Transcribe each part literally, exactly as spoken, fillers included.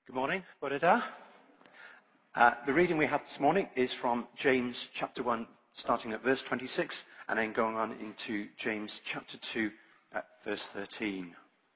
Good morning, Bore da. Uh, the reading we have this morning is from James chapter one, starting at verse twenty-six, and then going on into James chapter two at verse thirteen.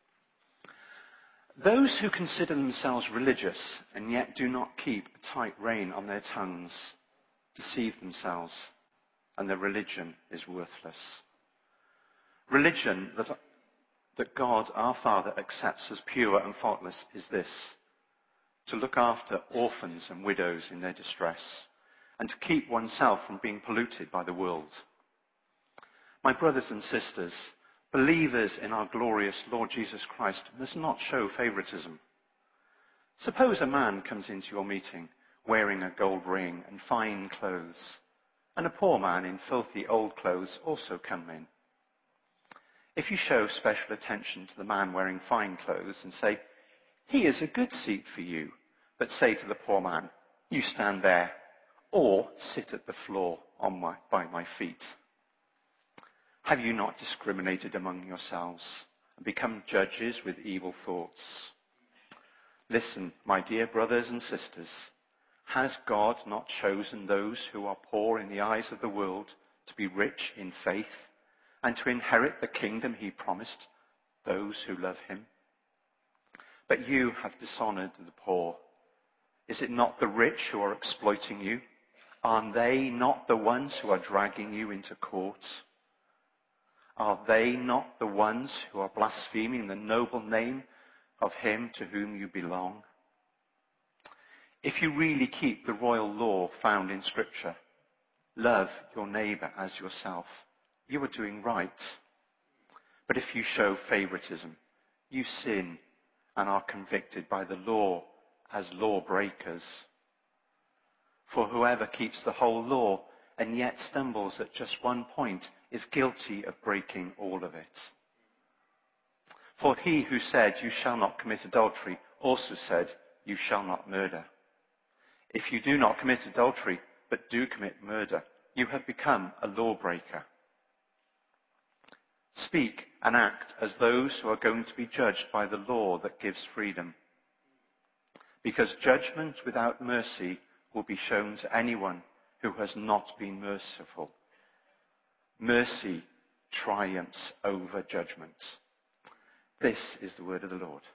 Those who consider themselves religious and yet do not keep a tight rein on their tongues deceive themselves, and their religion is worthless. Religion that, that God our Father accepts as pure and faultless is this: to look after orphans and widows in their distress, and to keep oneself from being polluted by the world. My brothers and sisters, believers in our glorious Lord Jesus Christ must not show favoritism. Suppose a man comes into your meeting wearing a gold ring and fine clothes, and a poor man in filthy old clothes also come in. If you show special attention to the man wearing fine clothes and say, "He is a good seat for you," but say to the poor man, "You stand there," or "Sit at the floor on my, by my feet," have you not discriminated among yourselves and become judges with evil thoughts? Listen, my dear brothers and sisters, has God not chosen those who are poor in the eyes of the world to be rich in faith and to inherit the kingdom he promised those who love him? But you have dishonored the poor. Is it not the rich who are exploiting you? Are they not the ones who are dragging you into court? Are they not the ones who are blaspheming the noble name of him to whom you belong? If you really keep the royal law found in Scripture, love your neighbour as yourself, you are doing right. But if you show favoritism, you sin and are convicted by the law as lawbreakers. For whoever keeps the whole law and yet stumbles at just one point is guilty of breaking all of it. For he who said, "You shall not commit adultery," also said, "You shall not murder." If you do not commit adultery, but do commit murder, you have become a lawbreaker. Speak and act as those who are going to be judged by the law that gives freedom. Because judgment without mercy will be shown to anyone who has not been merciful. Mercy triumphs over judgment. This is the word of the Lord.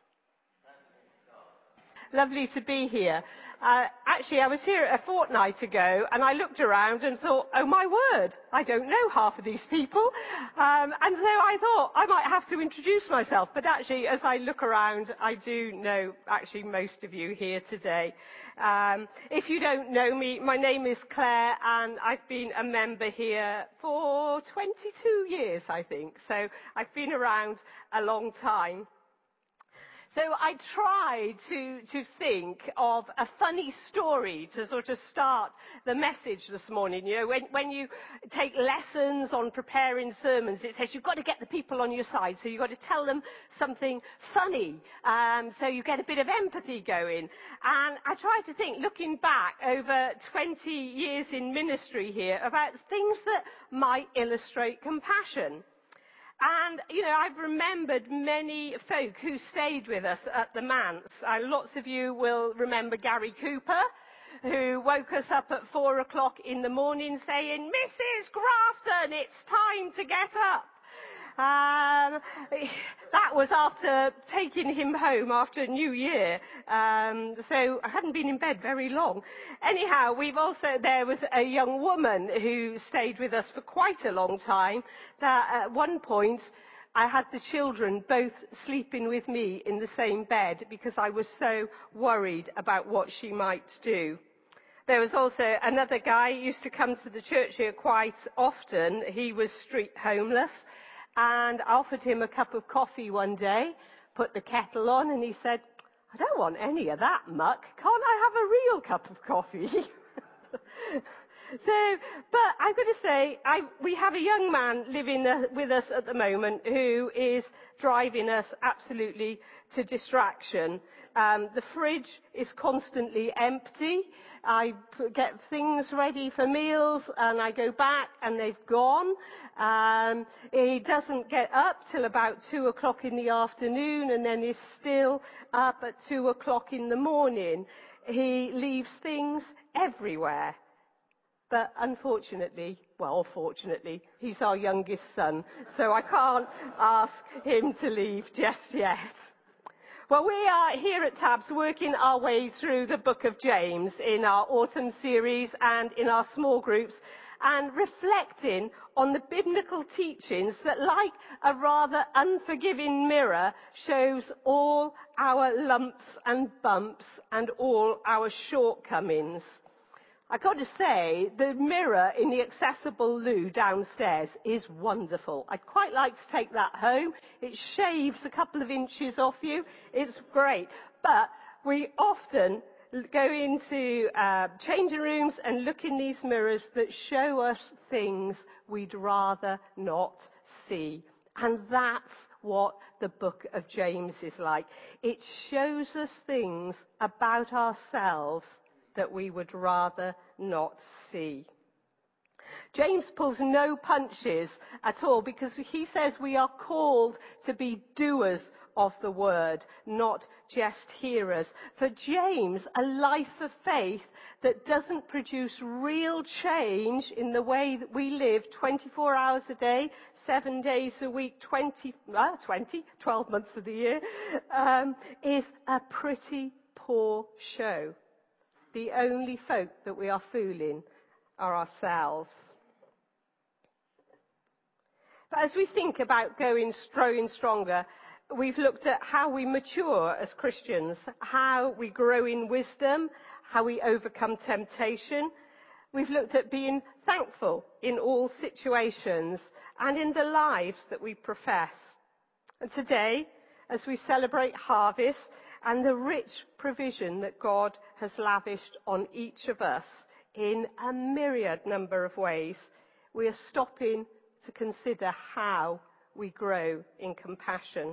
Lovely to be here. Uh, actually, I was here a fortnight ago, and I looked around and thought, oh my word, I don't know half of these people. Um, and so I thought I might have to introduce myself. But actually, as I look around, I do know actually most of you here today. Um, if you don't know me, my name is Claire, and I've been a member here for twenty-two years, I think. So I've been around a long time. So I tried to, to think of a funny story to sort of start the message this morning. You know, when, when you take lessons on preparing sermons, it says you've got to get the people on your side. So you've got to tell them something funny. Um, so you get a bit of empathy going. And I tried to think, looking back over twenty years in ministry here, about things that might illustrate compassion. And, you know, I've remembered many folk who stayed with us at the manse. Uh, lots of you will remember Gary Cooper, who woke us up at four o'clock in the morning saying, "Missus Grafton, it's time to get up." Um, that was after taking him home after New Year. Um, so I hadn't been in bed very long. Anyhow, we've also, there was a young woman who stayed with us for quite a long time. That at one point, I had the children both sleeping with me in the same bed because I was so worried about what she might do. There was also another guy who used to come to the church here quite often. He was street homeless. And I offered him a cup of coffee one day, put the kettle on, and he said, "I don't want any of that muck. Can't I have a real cup of coffee?" So, but I've got to say, I, we have a young man living uh, with us at the moment who is driving us absolutely to distraction. Um, the fridge is constantly empty. I p- get things ready for meals and I go back and they've gone. Um, he doesn't get up till about two o'clock in the afternoon and then is still up at two o'clock in the morning. He leaves things everywhere. But unfortunately, well, fortunately, he's our youngest son, so I can't ask him to leave just yet. Well, we are here at Tabs working our way through the book of James in our autumn series and in our small groups and reflecting on the biblical teachings that, like a rather unforgiving mirror, shows all our lumps and bumps and all our shortcomings. I've got to say, the mirror in the accessible loo downstairs is wonderful. I'd quite like to take that home. It shaves a couple of inches off you. It's great. But we often go into uh, changing rooms and look in these mirrors that show us things we'd rather not see. And that's what the book of James is like. It shows us things about ourselves that we would rather not see. James pulls no punches at all because he says we are called to be doers of the word, not just hearers. For James, a life of faith that doesn't produce real change in the way that we live twenty-four hours a day, seven days a week, twenty, uh, twenty, twelve months of the year, um, is a pretty poor show. The only folk that we are fooling are ourselves. But as we think about going, growing stronger, we've looked at how we mature as Christians, how we grow in wisdom, how we overcome temptation. We've looked at being thankful in all situations and in the lives that we profess. And today, as we celebrate harvest, and the rich provision that God has lavished on each of us in a myriad number of ways, we are stopping to consider how we grow in compassion.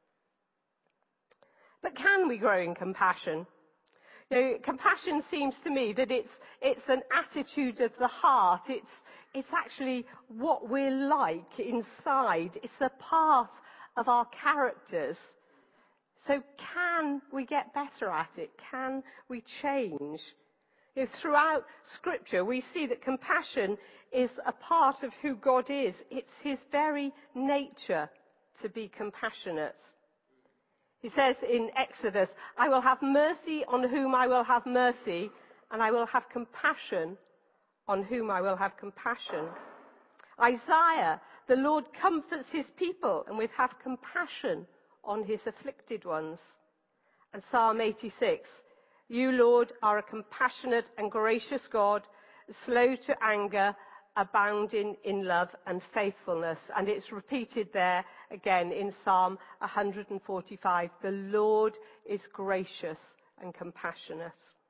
But can we grow in compassion? You know, compassion seems to me that it's, it's an attitude of the heart. It's, it's actually what we're like inside. It's a part of our characters. So can we get better at it? Can we change? You know, throughout Scripture, we see that compassion is a part of who God is. It's his very nature to be compassionate. He says in Exodus, I will have mercy on whom I will have mercy, and I will have compassion on whom I will have compassion. Isaiah, the Lord comforts his people and will have compassion on his afflicted ones. And Psalm eighty-six, you, Lord, are a compassionate and gracious God, slow to anger, abounding in love and faithfulness. And it's repeated there again in Psalm one forty-five, the Lord is gracious and compassionate.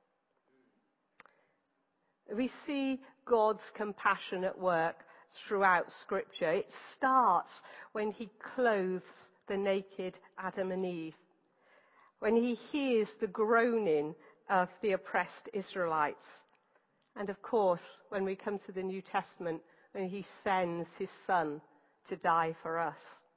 We see God's compassion at work throughout Scripture. It starts when he clothes the naked Adam and Eve, when he hears the groaning of the oppressed Israelites, and of course when we come to the New Testament, when he sends his Son to die for us.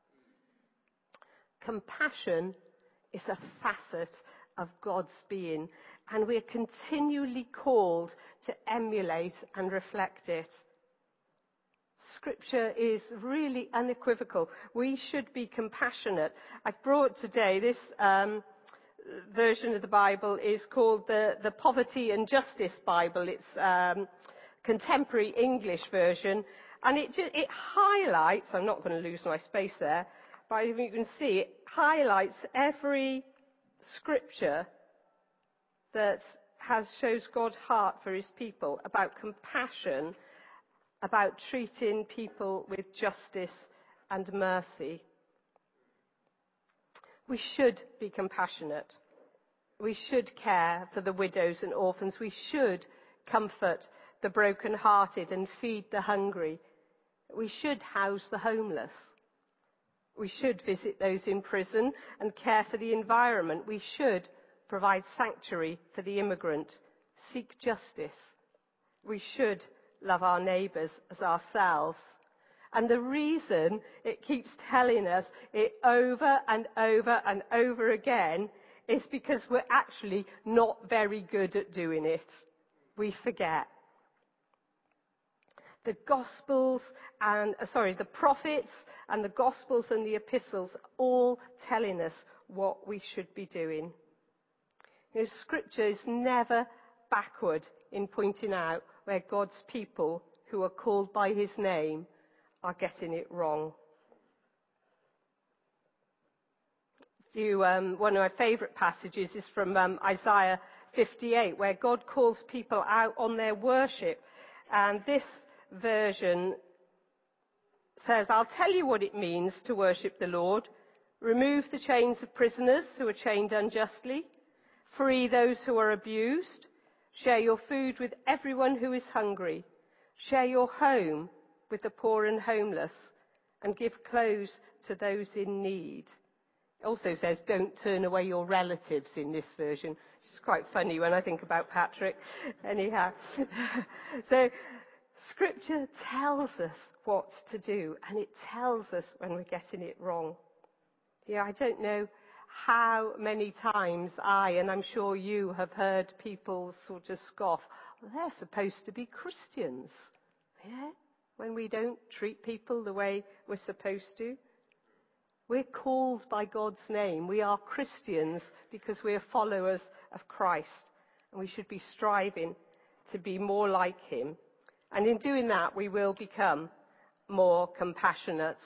Compassion is a facet of God's being, and we are continually called to emulate and reflect it. Scripture is really unequivocal. We should be compassionate. I've brought today this um, version of the Bible is called the, the Poverty and Justice Bible. It's um, contemporary English version, and it, it highlights, I'm not going to lose my space there, but you can see it highlights every scripture that has shows God's heart for his people about compassion, about treating people with justice and mercy. We should be compassionate. We should care for the widows and orphans. We should comfort the broken-hearted and feed the hungry. We should house the homeless. We should visit those in prison and care for the environment. We should provide sanctuary for the immigrant, seek justice. We should love our neighbours as ourselves. And the reason it keeps telling us it over and over and over again is because we're actually not very good at doing it. We forget. The Gospels and, uh, sorry, the prophets and the Gospels and the epistles all telling us what we should be doing. You know, Scripture is never backward in pointing out where God's people who are called by his name are getting it wrong. You, um, one of my favourite passages is from um, Isaiah fifty-eight, where God calls people out on their worship. And this version says, I'll tell you what it means to worship the Lord. Remove the chains of prisoners who are chained unjustly. Free those who are abused. Share your food with everyone who is hungry. Share your home with the poor and homeless. And give clothes to those in need. It also says, don't turn away your relatives in this version. It's quite funny when I think about Patrick. Anyhow. So, Scripture tells us what to do, and it tells us when we're getting it wrong. Yeah, I don't know how many times I, and I'm sure you, have heard people sort of scoff, well, they're supposed to be Christians. Yeah? When we don't treat people the way we're supposed to. We're called by God's name. We are Christians because we are followers of Christ. And we should be striving to be more like him. And in doing that, we will become more compassionate.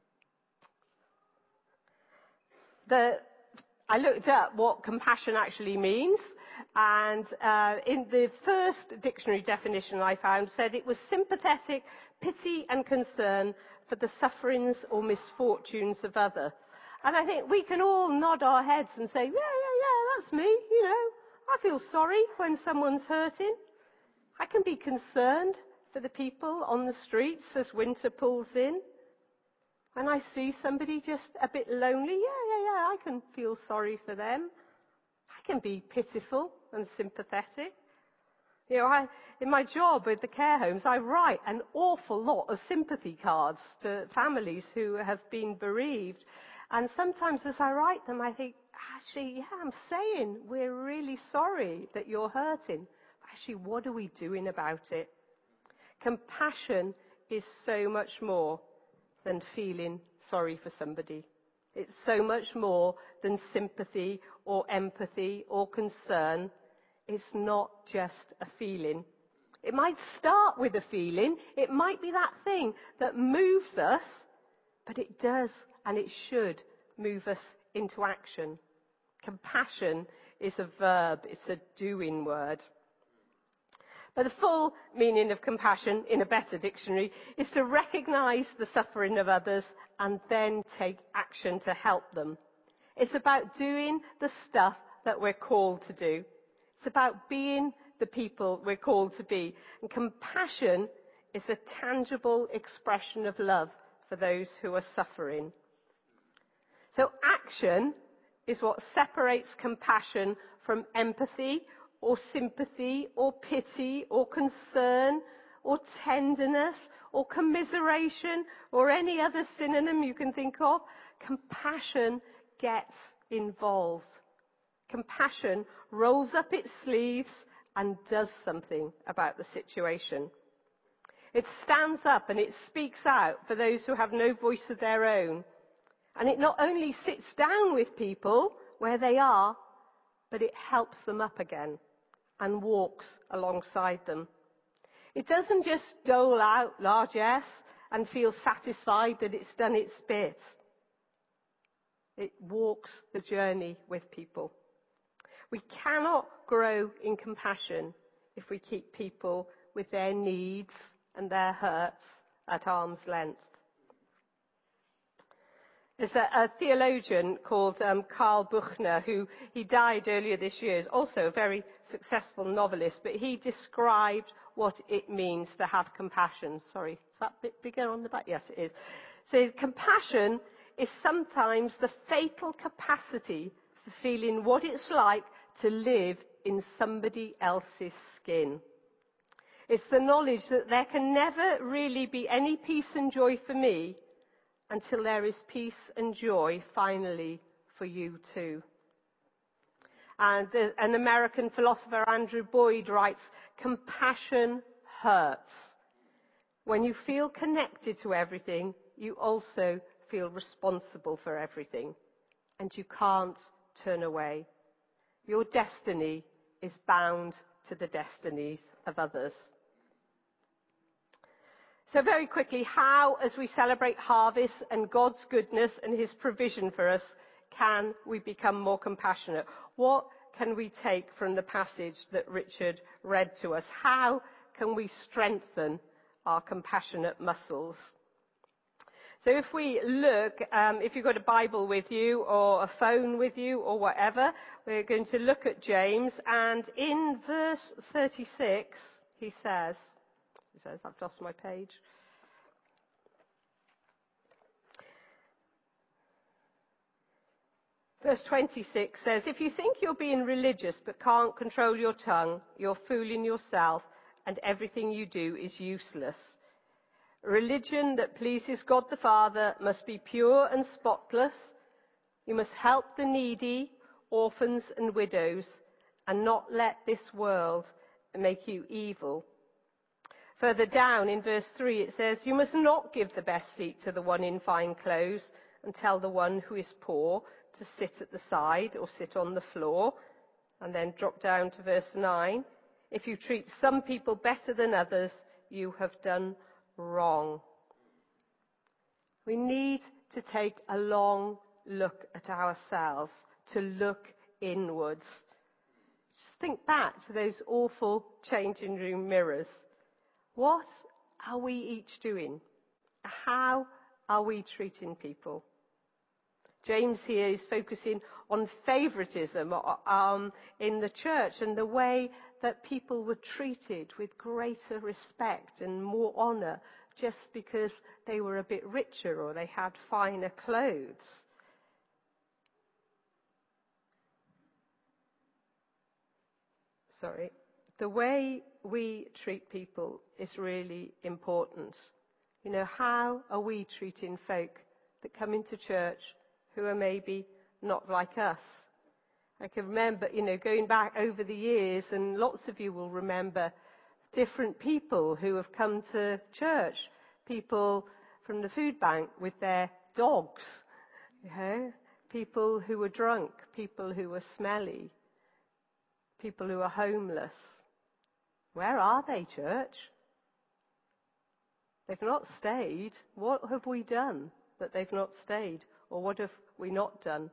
The, I looked up what compassion actually means. And uh, in the first dictionary definition I found said it was sympathetic pity and concern for the sufferings or misfortunes of others. And I think we can all nod our heads and say, yeah, yeah, yeah, that's me, you know. I feel sorry when someone's hurting. I can be concerned for the people on the streets as winter pulls in. When I see somebody just a bit lonely, yeah, yeah, yeah, I can feel sorry for them. I can be pitiful and sympathetic. You know, I, in my job with the care homes, I write an awful lot of sympathy cards to families who have been bereaved. And sometimes as I write them, I think, actually, yeah, I'm saying we're really sorry that you're hurting. Actually, what are we doing about it? Compassion is so much more than feeling sorry for somebody. It's so much more than sympathy or empathy or concern. It's not just a feeling. It might start with a feeling. It might be that thing that moves us, but it does and it should move us into action. Compassion is a verb. It's a doing word. But the full meaning of compassion in a better dictionary is to recognise the suffering of others and then take action to help them. It's about doing the stuff that we're called to do. It's about being the people we're called to be. And compassion is a tangible expression of love for those who are suffering. So action is what separates compassion from empathy or sympathy or pity or concern or tenderness or commiseration or any other synonym you can think of. Compassion gets involved. Compassion rolls up its sleeves and does something about the situation. It stands up and it speaks out for those who have no voice of their own. And it not only sits down with people where they are, but it helps them up again and walks alongside them. It doesn't just dole out largesse and feel satisfied that it's done its bit. It walks the journey with people. We cannot grow in compassion if we keep people with their needs and their hurts at arm's length. There's a, a theologian called um, Karl Buchner, who he died earlier this year, is also a very successful novelist, but he described what it means to have compassion. Sorry, is that a bit bigger on the back? Yes, it is. So compassion is sometimes the fatal capacity for feeling what it's like to live in somebody else's skin. It's the knowledge that there can never really be any peace and joy for me until there is peace and joy finally for you too. And uh, an American philosopher, Andrew Boyd, writes, compassion hurts. When you feel connected to everything, you also feel responsible for everything. And you can't turn away. Your destiny is bound to the destinies of others. So very quickly, how, as we celebrate harvest and God's goodness and his provision for us, can we become more compassionate? What can we take from the passage that Richard read to us? How can we strengthen our compassionate muscles? So if we look, um, if you've got a Bible with you or a phone with you or whatever, we're going to look at James, and in verse thirty-six, he says, he says, I've lost my page. Verse twenty-six says, if you think you're being religious but can't control your tongue, you're fooling yourself and everything you do is useless. Religion that pleases God the Father must be pure and spotless. You must help the needy, orphans and widows, and not let this world make you evil. Further down in verse three it says, you must not give the best seat to the one in fine clothes and tell the one who is poor to sit at the side or sit on the floor. And then drop down to verse nine. If you treat some people better than others, you have done wrong. We need to take a long look at ourselves, to look inwards. Just think back to those awful changing room mirrors. What are we each doing? How are we treating people? James here is focusing on favoritism um, in the church and the way that people were treated with greater respect and more honour just because they were a bit richer or they had finer clothes. Sorry. The way we treat people is really important. You know, how are we treating folk that come into church who are maybe not like us? I can remember, you know, going back over the years, and lots of you will remember different people who have come to church. People from the food bank with their dogs, you know, people who were drunk, people who were smelly, people who are homeless. Where are they, church? They've not stayed. What have we done that they've not stayed? Or what have we not done?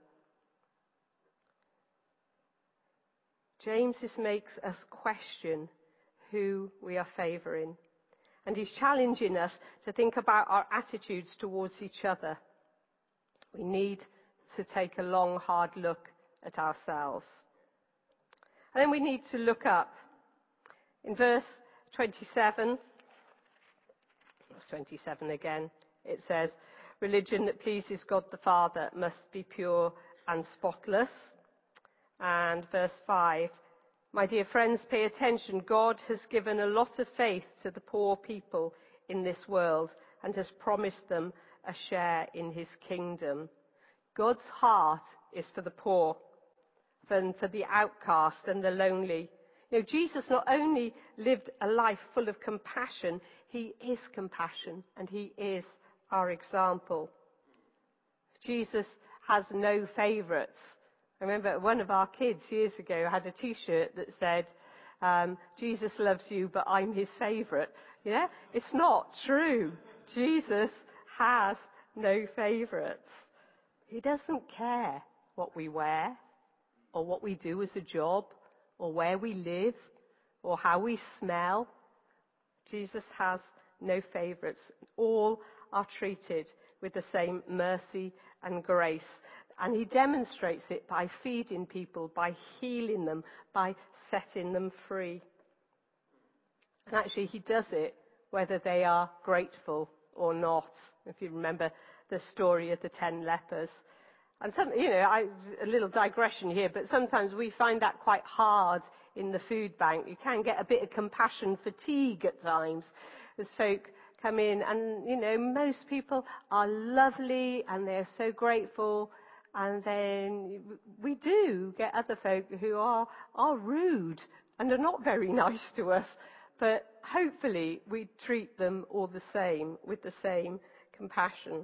James just makes us question who we are favouring. And he's challenging us to think about our attitudes towards each other. We need to take a long, hard look at ourselves. And then we need to look up. In verse twenty-seven, twenty-seven again, it says, religion that pleases God the Father must be pure and spotless. And verse five, my dear friends, pay attention. God has given a lot of faith to the poor people in this world and has promised them a share in his kingdom. God's heart is for the poor, and for the outcast and the lonely. You know, Jesus not only lived a life full of compassion, he is compassion and he is our example. Jesus has no favourites. I remember one of our kids years ago had a t-shirt that said, um, Jesus loves you, but I'm his favourite. Yeah, it's not true. Jesus has no favourites. He doesn't care what we wear or what we do as a job or where we live or how we smell. Jesus has no favourites. All are treated with the same mercy and grace. And he demonstrates it by feeding people, by healing them, by setting them free. And actually he does it whether they are grateful or not. If you remember the story of the ten lepers. And some, you know, I, a little digression here, but sometimes we find that quite hard in the food bank. You can get a bit of compassion fatigue at times as folk come in, and, you know, most people are lovely and they're so grateful, and then we do get other folk who are, are rude and are not very nice to us, but hopefully we treat them all the same, with the same compassion.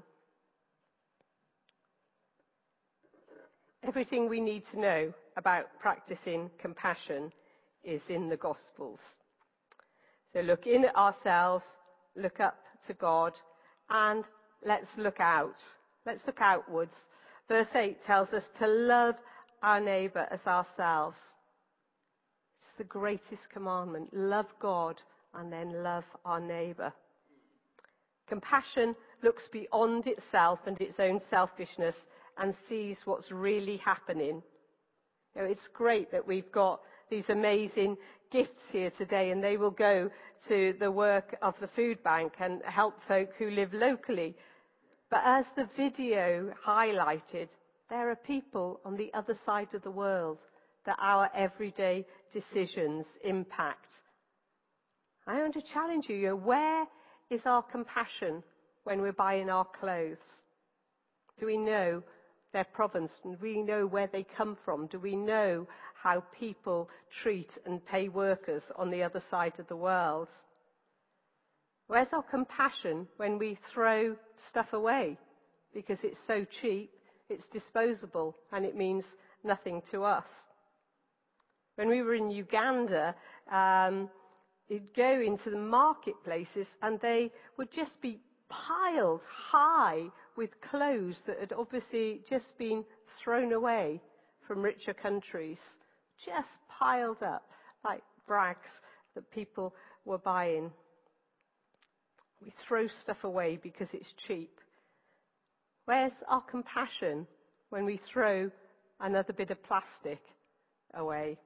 Everything we need to know about practicing compassion is in the Gospels. So look in at ourselves, look up to God, and let's look out. Let's look outwards. Verse eight tells us to love our neighbour as ourselves. It's the greatest commandment. Love God and then love our neighbour. Compassion looks beyond itself and its own selfishness and sees what's really happening. You know, it's great that we've got these amazing gifts here today, and they will go to the work of the food bank and help folk who live locally. But as the video highlighted, there are people on the other side of the world that our everyday decisions impact. I want to challenge you, you know, where is our compassion when we're buying our clothes? Do we know their provenance? Do we know where they come from? Do we know how people treat and pay workers on the other side of the world? Where's our compassion when we throw stuff away because it's so cheap, it's disposable, and it means nothing to us? When we were in Uganda, um, you'd go into the marketplaces and they would just be piled high with clothes that had obviously just been thrown away from richer countries, just piled up like rags that people were buying. We throw stuff away because it's cheap. Where's our compassion when we throw another bit of plastic away?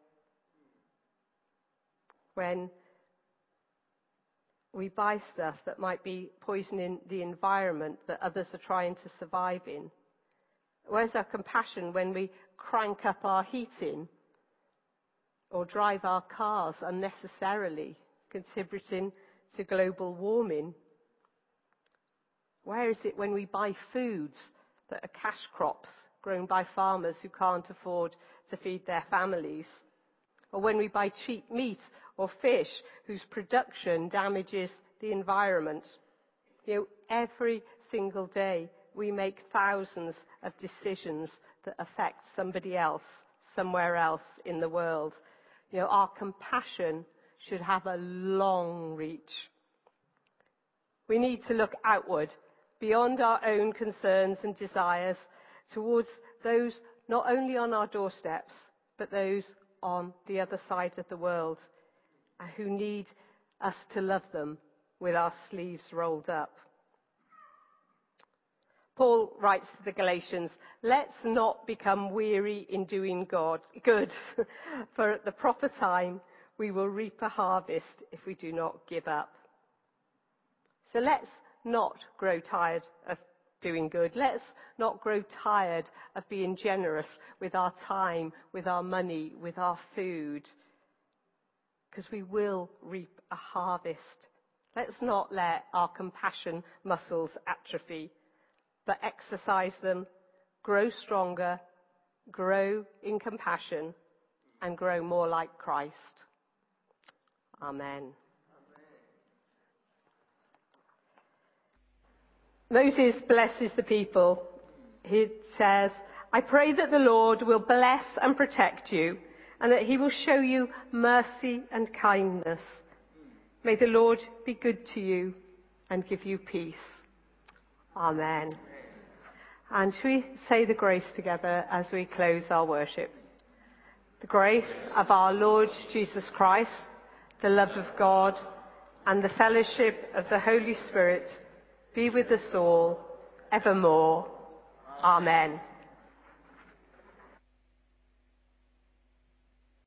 When we buy stuff that might be poisoning the environment that others are trying to survive in? Where's our compassion when we crank up our heating or drive our cars unnecessarily, contributing to global warming? Where is it when we buy foods that are cash crops grown by farmers who can't afford to feed their families? Or when we buy cheap meat or fish whose production damages the environment? You know, every single day we make thousands of decisions that affect somebody else, somewhere else in the world. You know, our compassion should have a long reach. We need to look outward, beyond our own concerns and desires, towards those not only on our doorsteps, but those on the other side of the world, who need us to love them with our sleeves rolled up. Paul writes to the Galatians, let's not become weary in doing God, good, for at the proper time we will reap a harvest if we do not give up. So let's not grow tired of doing good. Let's not grow tired of being generous with our time, with our money, with our food, because we will reap a harvest. Let's not let our compassion muscles atrophy, but exercise them, grow stronger, grow in compassion, and grow more like Christ. Amen. Moses blesses the people. He says, I pray that the Lord will bless and protect you, and that he will show you mercy and kindness. May the Lord be good to you and give you peace. Amen. And shall we say the grace together as we close our worship? The grace of our Lord Jesus Christ, the love of God, and the fellowship of the Holy Spirit be with us all evermore. Amen.